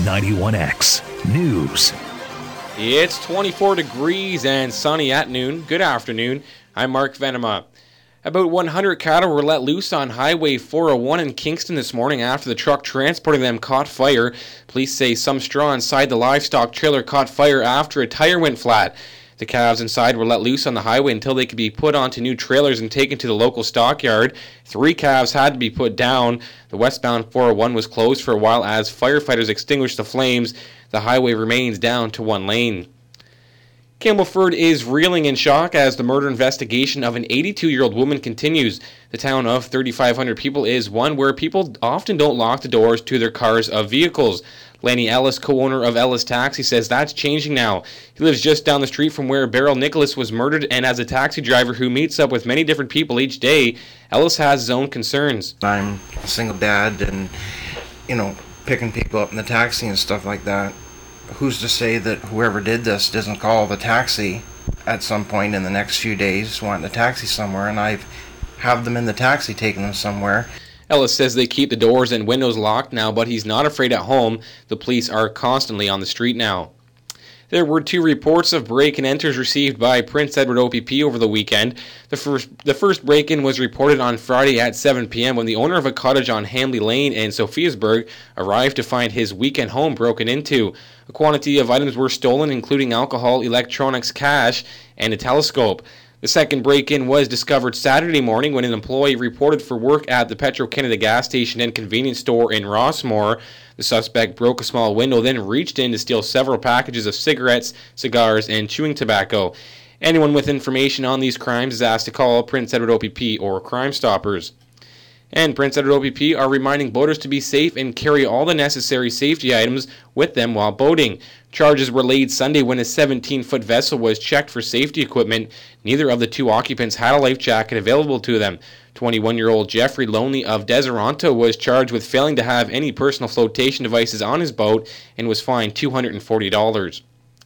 91X News. It's 24 degrees and sunny at noon. Good afternoon. I'm Mark Venema. About 100 cattle were let loose on Highway 401 in Kingston this morning after the truck transporting them caught fire. Police say some straw inside the livestock trailer caught fire after a tire went flat. The calves inside were let loose on the highway until they could be put onto new trailers and taken to the local stockyard. 3 calves had to be put down. The westbound 401 was closed for a while as firefighters extinguished the flames. The highway remains down to 1 lane. Campbellford is reeling in shock as the murder investigation of an 82-year-old woman continues. The town of 3,500 people is one where people often don't lock the doors to their cars of vehicles. Lanny Ellis, co-owner of Ellis Taxi, says that's changing now. He lives just down the street from where Beryl Nicholas was murdered, and as a taxi driver who meets up with many different people each day, Ellis has his own concerns. I'm a single dad and, picking people up in the taxi and stuff like that. Who's to say that whoever did this doesn't call the taxi at some point in the next few days wanting a taxi somewhere, and I have them in the taxi taking them somewhere. Ellis says they keep the doors and windows locked now, but he's not afraid at home. The police are constantly on the street now. There were 2 reports of break-and-enters received by Prince Edward OPP over the weekend. The first break-in was reported on Friday at 7 p.m. when the owner of a cottage on Hamley Lane in Sophiasburg arrived to find his weekend home broken into. A quantity of items were stolen, including alcohol, electronics, cash, and a telescope. The second break-in was discovered Saturday morning when an employee reported for work at the Petro-Canada gas station and convenience store in Rossmore. The suspect broke a small window, then reached in to steal several packages of cigarettes, cigars, and chewing tobacco. Anyone with information on these crimes is asked to call Prince Edward OPP or Crime Stoppers. And Prince Edward OPP are reminding boaters to be safe and carry all the necessary safety items with them while boating. Charges were laid Sunday when a 17-foot vessel was checked for safety equipment. Neither of the 2 occupants had a life jacket available to them. 21-year-old Jeffrey Lonely of Deseronto was charged with failing to have any personal flotation devices on his boat and was fined $240.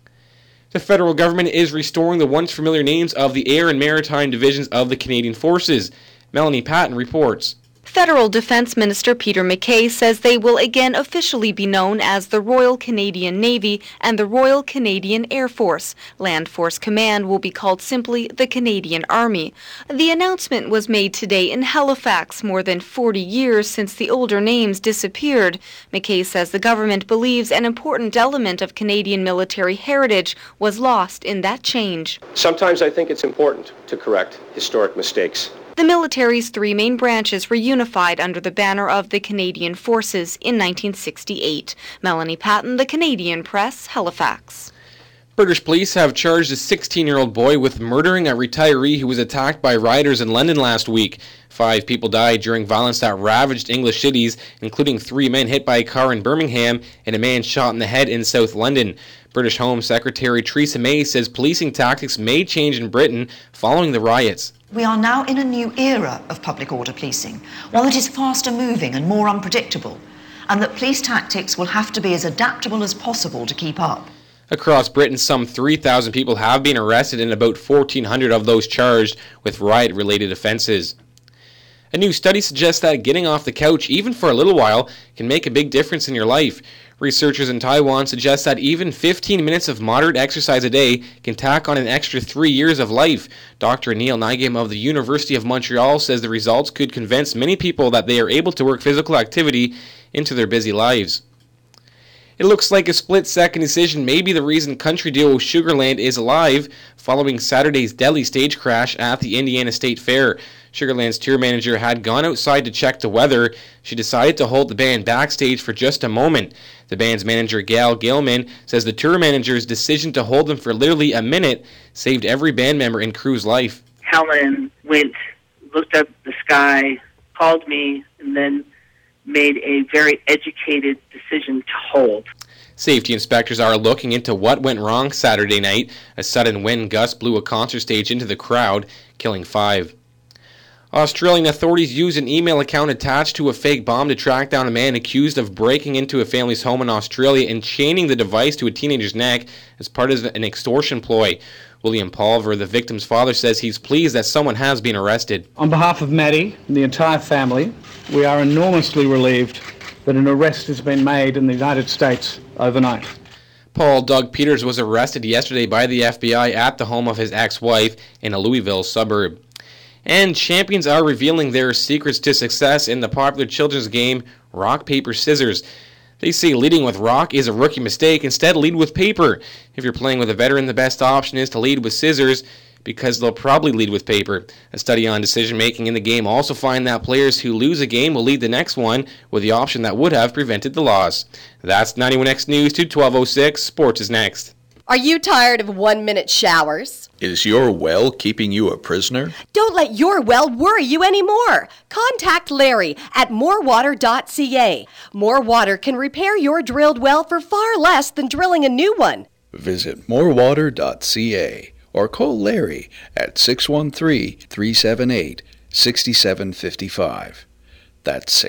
The federal government is restoring the once familiar names of the air and maritime divisions of the Canadian Forces. Melanie Patton reports. Federal Defense Minister Peter MacKay says they will again officially be known as the Royal Canadian Navy and the Royal Canadian Air Force. Land Force Command will be called simply the Canadian Army. The announcement was made today in Halifax, more than 40 years since the older names disappeared. MacKay says the government believes an important element of Canadian military heritage was lost in that change. Sometimes I think it's important to correct historic mistakes. The military's 3 main branches were unified under the banner of the Canadian Forces in 1968. Melanie Patton, The Canadian Press, Halifax. British police have charged a 16-year-old boy with murdering a retiree who was attacked by rioters in London last week. 5 people died during violence that ravaged English cities, including 3 men hit by a car in Birmingham and a man shot in the head in South London. British Home Secretary Theresa May says policing tactics may change in Britain following the riots. We are now in a new era of public order policing, one that is faster moving and more unpredictable, and that police tactics will have to be as adaptable as possible to keep up. Across Britain, some 3,000 people have been arrested and about 1,400 of those charged with riot-related offences. A new study suggests that getting off the couch, even for a little while, can make a big difference in your life. Researchers in Taiwan suggest that even 15 minutes of moderate exercise a day can tack on an extra 3 years of life. Dr. Neil Nigam of the University of Montreal says the results could convince many people that they are able to work physical activity into their busy lives. It looks like a split-second decision may be the reason country duo Sugarland is alive following Saturday's deadly stage crash at the Indiana State Fair. Sugarland's tour manager had gone outside to check the weather. She decided to hold the band backstage for just a moment. The band's manager, Gal Gilman, says the tour manager's decision to hold them for literally a minute saved every band member and crew's life. Helen went, looked up the sky, called me, and then made a very educated decision to hold. Safety inspectors are looking into what went wrong Saturday night. A sudden wind gust blew a concert stage into the crowd, killing 5. Australian authorities used an email account attached to a fake bomb to track down a man accused of breaking into a family's home in Australia and chaining the device to a teenager's neck as part of an extortion ploy. William Pulver, the victim's father, says he's pleased that someone has been arrested. On behalf of Maddie and the entire family, we are enormously relieved that an arrest has been made in the United States overnight. Paul Doug Peters was arrested yesterday by the FBI at the home of his ex-wife in a Louisville suburb. And champions are revealing their secrets to success in the popular children's game Rock, Paper, Scissors. They say leading with rock is a rookie mistake. Instead, lead with paper. If you're playing with a veteran, the best option is to lead with scissors because they'll probably lead with paper. A study on decision-making in the game also find that players who lose a game will lead the next one with the option that would have prevented the loss. That's 91X News to 1206. Sports is next. Are you tired of 1-minute showers? Is your well keeping you a prisoner? Don't let your well worry you anymore. Contact Larry at morewater.ca. More Water can repair your drilled well for far less than drilling a new one. Visit morewater.ca or call Larry at 613-378-6755. That's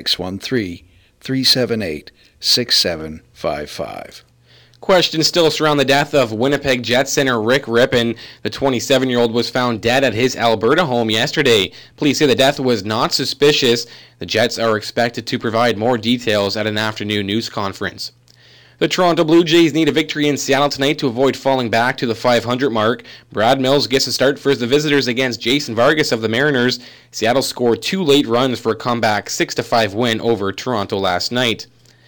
613-378-6755. Questions still surround the death of Winnipeg Jets center Rick Rippon. The 27-year-old was found dead at his Alberta home yesterday. Police say the death was not suspicious. The Jets are expected to provide more details at an afternoon news conference. The Toronto Blue Jays need a victory in Seattle tonight to avoid falling back to the 500 mark. Brad Mills gets a start for the visitors against Jason Vargas of the Mariners. Seattle scored 2 late runs for a comeback 6-5 win over Toronto last night.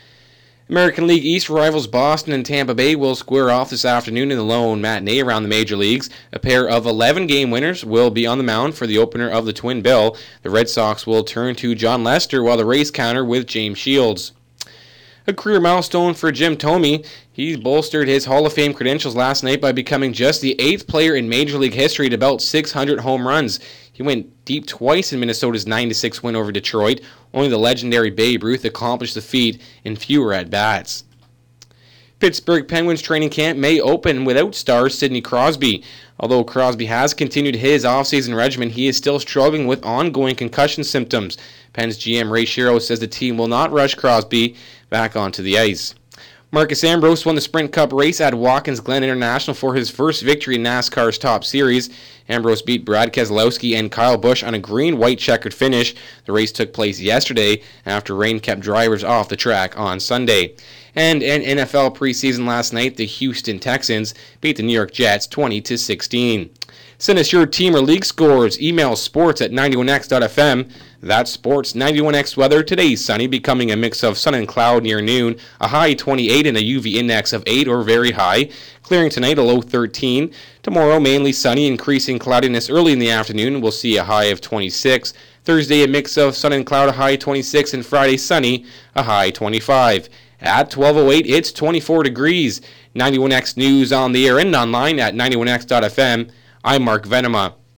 American League East rivals Boston and Tampa Bay will square off this afternoon in the lone matinee around the major leagues. A pair of 11-game winners will be on the mound for the opener of the Twin Bill. The Red Sox will turn to John Lester while the Rays counter with James Shields. A career milestone for Jim Thome. He bolstered his Hall of Fame credentials last night by becoming just the 8th player in Major League history to belt 600 home runs. He went deep twice in Minnesota's 9-6 win over Detroit. Only the legendary Babe Ruth accomplished the feat in fewer at-bats. Pittsburgh Penguins training camp may open without star Sidney Crosby. Although Crosby has continued his offseason regimen, he is still struggling with ongoing concussion symptoms. Pens GM Ray Shero says the team will not rush Crosby back onto the ice. Marcus Ambrose won the Sprint Cup race at Watkins Glen International for his first victory in NASCAR's Top Series. Ambrose beat Brad Keselowski and Kyle Busch on a green-white checkered finish. The race took place yesterday after rain kept drivers off the track on Sunday. And in NFL preseason last night, the Houston Texans beat the New York Jets 20-16. Send us your team or league scores. Email sports@91x.fm. That's Sports 91X weather. Today sunny, becoming a mix of sun and cloud near noon. A high 28 and a UV index of 8 or very high. Clearing tonight, a low 13. Tomorrow, mainly sunny, increasing cloudiness early in the afternoon. We'll see a high of 26. Thursday, a mix of sun and cloud, a high 26. And Friday, sunny, a high 25. At 12:08, it's 24 degrees. 91X News on the air and online at 91x.fm. I'm Mark Venema.